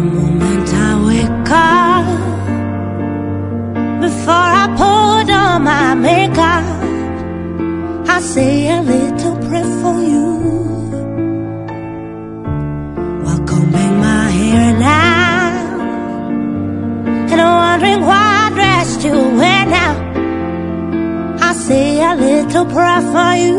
The moment I wake up, before I put on my makeup, I say a little prayer for you. While combing my hair now, and wondering what dress to wear now, I say a little prayer for you.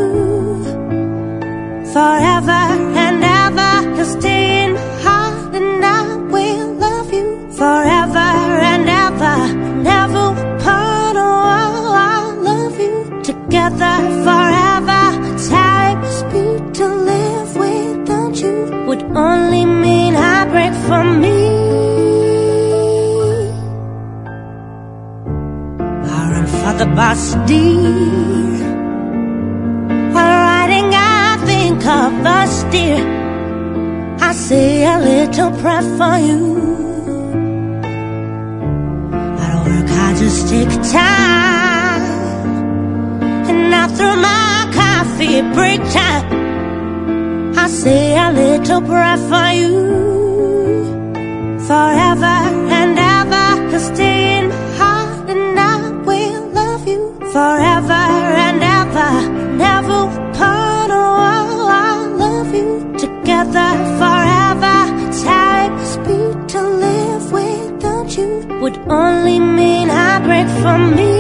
Forever and ever, you'll stay in my heart, and I will love you forever and ever. Never part, oh, I love you. Together forever. Time must be to live without you would only mean I break for me. I run for the bus, dear. While riding, I think of us, dear. I say a little prayer for you. I don't work, I just take time, and not through my coffee break time, I say a little prayer for you. Forever and ever, you'll stay in my heart, and I will love you forever and ever. Never part, oh, I love you. Together forever. Time must be to live without you would only mean I break for me.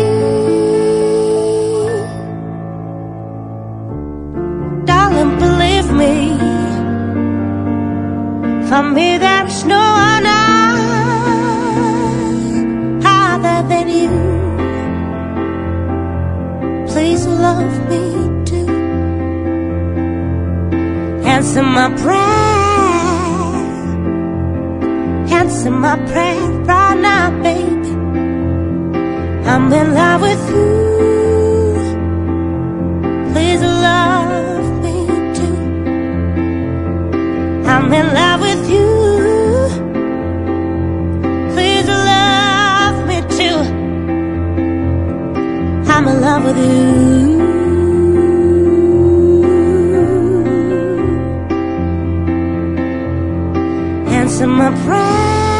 Darling, believe me, for me there is no one other than you. Please love me too. Answer my prayer, answer my prayer right now, baby. I'm in love with you. Please love me too. I'm in love with you. Please love me too. I'm in love with you. Answer my prayer.